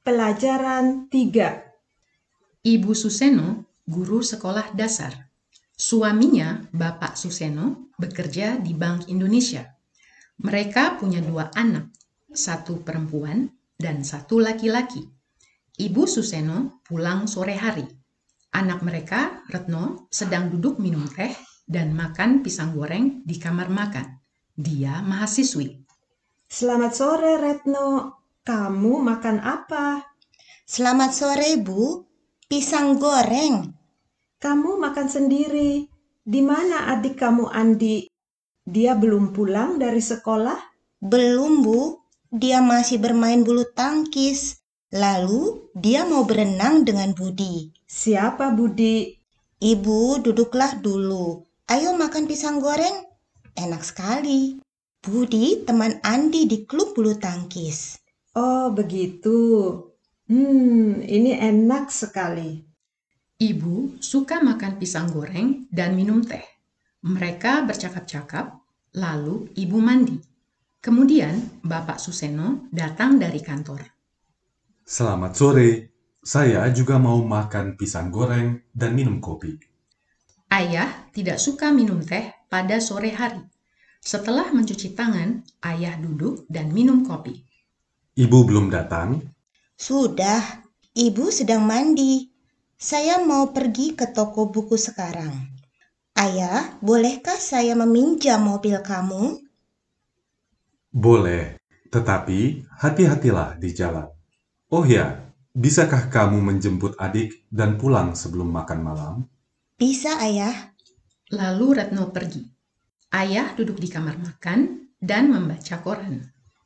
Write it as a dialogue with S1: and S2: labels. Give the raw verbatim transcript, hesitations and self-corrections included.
S1: Pelajaran tiga.
S2: Ibu Suseno, guru sekolah dasar. Suaminya, Bapak Suseno, bekerja di Bank Indonesia. Mereka punya dua anak, satu perempuan dan satu laki-laki. Ibu Suseno pulang sore hari. Anak mereka, Retno, sedang duduk minum teh dan makan pisang goreng di kamar makan. Dia mahasiswi.
S1: Selamat sore, Retno. Kamu makan apa?
S3: Selamat sore, Bu. Pisang goreng.
S1: Kamu makan sendiri. Di mana adik kamu, Andi? Dia belum pulang dari sekolah?
S3: Belum, Bu. Dia masih bermain bulu tangkis. Lalu dia mau berenang dengan Budi.
S1: Siapa Budi?
S3: Ibu, duduklah dulu. Ayo makan pisang goreng. Enak sekali. Budi teman Andi di klub bulu tangkis.
S1: Oh, begitu. Hmm, ini enak sekali.
S2: Ibu suka makan pisang goreng dan minum teh. Mereka bercakap-cakap, lalu ibu mandi. Kemudian Bapak Suseno datang dari kantor.
S4: Selamat sore, saya juga mau makan pisang goreng dan minum kopi.
S2: Ayah tidak suka minum teh pada sore hari. Setelah mencuci tangan, ayah duduk dan minum kopi.
S4: Ibu belum datang?
S3: Sudah, Ibu sedang mandi. Saya mau pergi ke toko buku sekarang. Ayah, bolehkah saya meminjam mobil kamu?
S4: Boleh, tetapi hati-hatilah di jalan. Oh ya, bisakah kamu menjemput adik dan pulang sebelum makan malam?
S3: Bisa, Ayah.
S2: Lalu Retno pergi. Ayah duduk di kamar makan dan membaca koran.